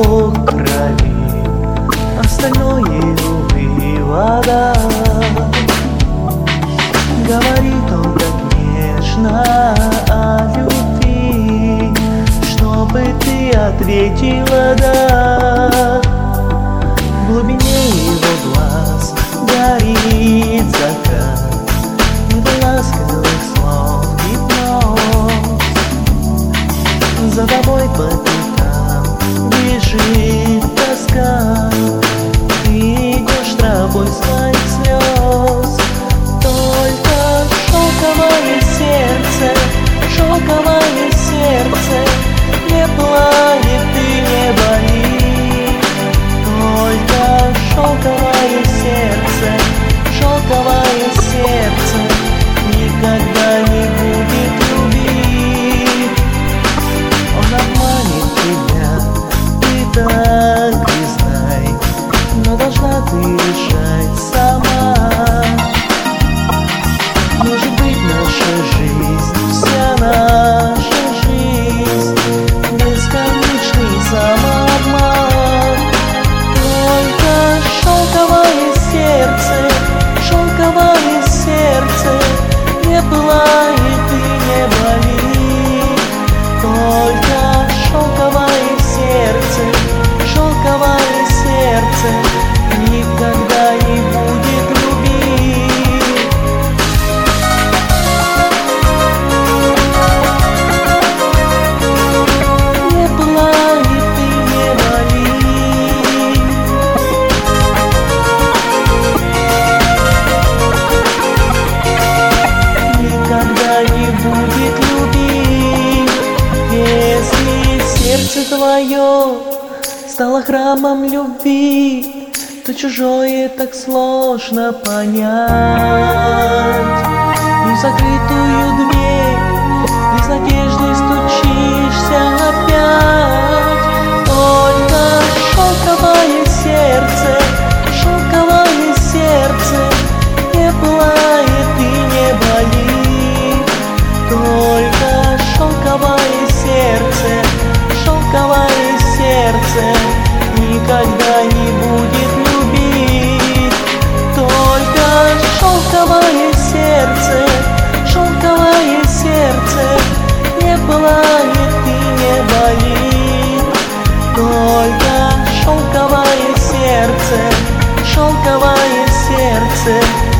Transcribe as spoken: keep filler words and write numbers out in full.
поток крови, остальное, увы, вода. Говорит он так нежно о любви, чтобы ты ответила «да». В глубине его глаз горит закат, и ласковых слов гипноз. За тобой по пятам бежит тоска, ты идешь тропой своих слез. Только шелковое сердце, шелковое сердце не плачет и не болит. Только шелковое сердце, шелковое сердце никогда не будет любить. Он обманет тебя, ты так и знай, но должна ты решать сама. Может быть, наша жизнь, вся наша жизнь бесконечный самообман. Только шелковое сердце, шелковое сердце не плачет и не болит. Только шелковое сердце, шелковое сердце никогда не будет любить. Не плачет и не болит. Никогда не будет любить. Если сердце твое стало храмом любви, то чужое так сложно понять. И в закрытую дверь ты с надеждой стучишься опять. Только шелковое сердце, шелковое сердце не плачет и не болит. Только шелковое сердце, шелковое сердце никогда не будет любить. Только шелковое сердце, шелковое сердце не плачет и не болит. Только шелковое сердце, шелковое сердце